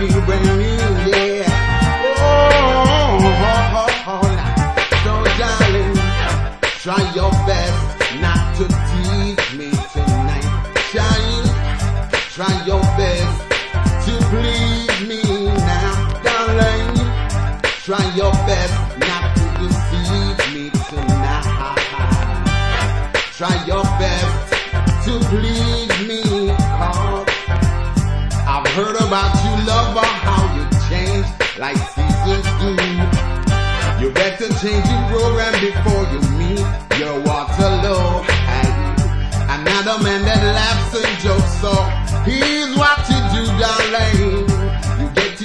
be brand new, yeah. So darling, try your best not to tease me tonight. Try your best to please me now, darling. Try your best not to deceive me tonight. Try your best to please me, 'cause I've heard about you, lover, how you change like seasons do. You better change your program before you meet your Waterloo. Hey, another man that laughs and jokes, so here's what you do, darling.